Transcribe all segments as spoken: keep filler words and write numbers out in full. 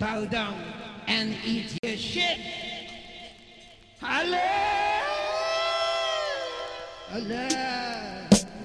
bow down and eat your shit. Allah, Allah.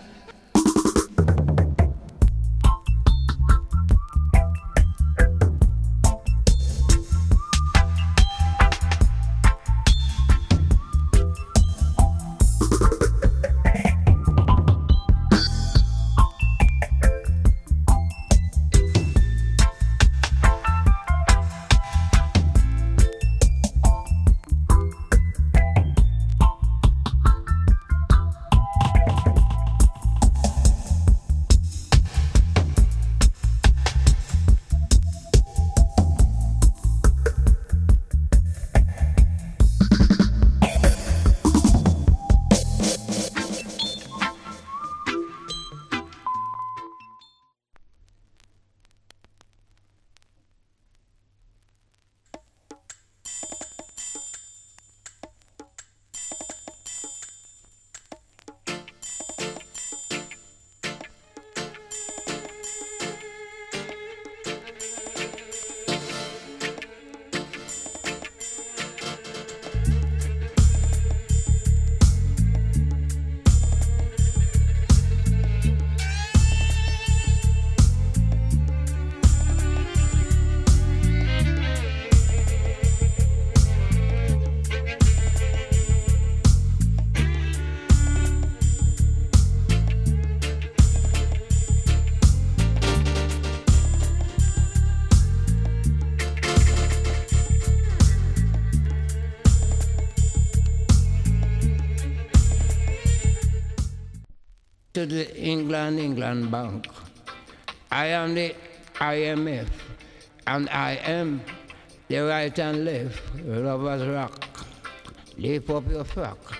To the England, England Bank. I am the I M F, and I am the right and left, lovers rock. Lift up your frock.